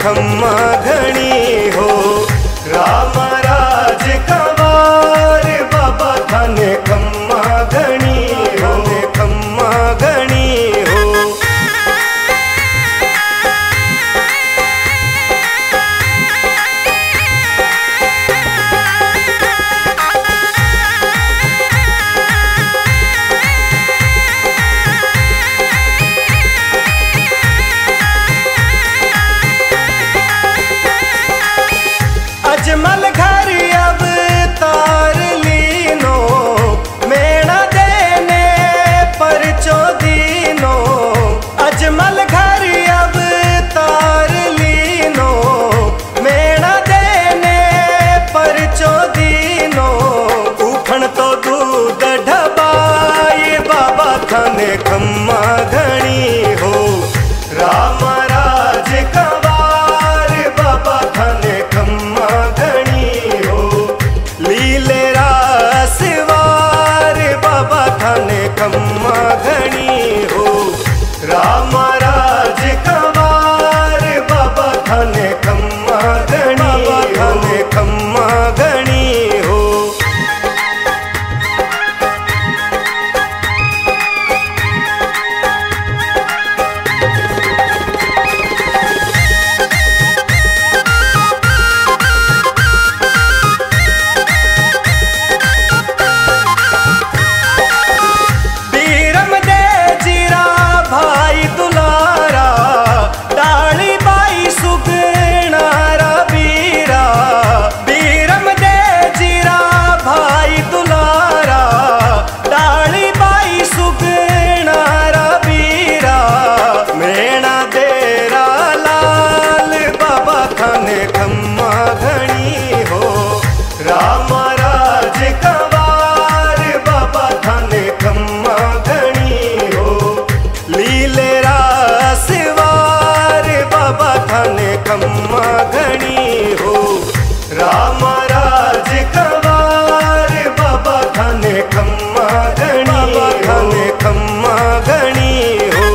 खम्मा घणी हो। राम राज कवार बाबा थाने खम्मा घणी हो, खम्मा घणी हो। अजमल घर अब तार लीनो, मेणा देने पर चौदीनो। अजमल घर अब तार लीनो, मेणा देने पर चौदीनो। उखण तो दूध ढबाई बाबा थाने खम्मा घणी हो। राम राज कवार बाबा थाने खम्मा घणी हो। लीले रासवार बाबा थाने खम्मा घणी हो। राम राज कवार बाबा थाने खम्मा घणी हो, थाने खम्मा घणी हो। खम्मा घणी हो। राम राज कवार बाबा थाने खम्मा घणी हो। लीले रासवार बाबा थाने खम्मा घणी हो। राम राज कवार बाबा थाने खम्मा घणी हो, थाने खम्मा घणी हो।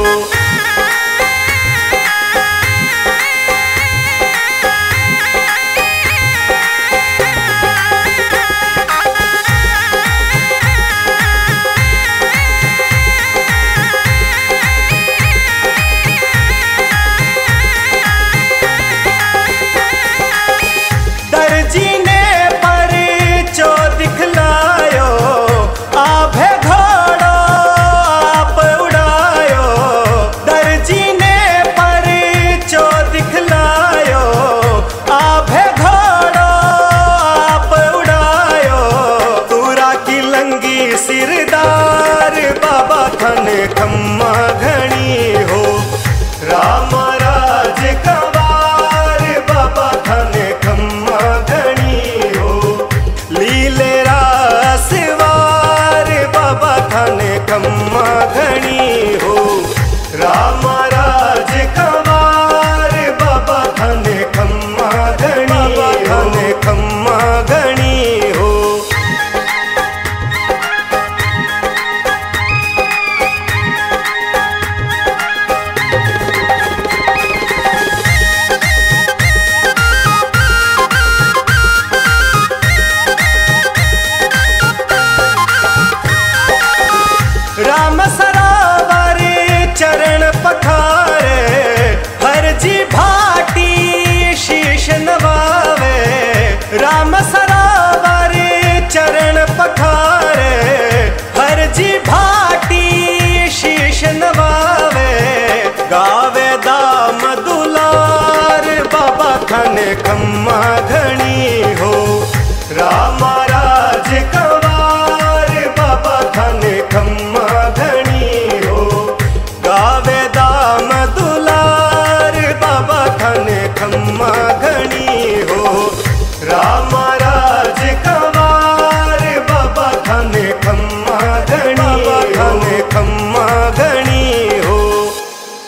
दर्जी ने पर चो दिखलायो, आभे घोड़ो आप उड़ायो। दर्जी ने पर चो दिखलायो, आभे घोड़ो आप उड़ायो। तूरा की लंगी सिरदार बाबा थाने खम्मा घणी हो। राम राज कवार बाबा थाने खम्मा घणी हो। लीले रासवार बाबा थाने खम्मा घणी हो। राम राज कवार बाबा थाने खम्मा घणी हो, थाने खम्मा घणी हो। राम सरावर चरण पखारे, हर जी भाटी शीश नवावे। राम सरावर चरण पखारे, हर जी भाटी शीश नवावे। गावे दाम दुलार बाबा थाने खम्मा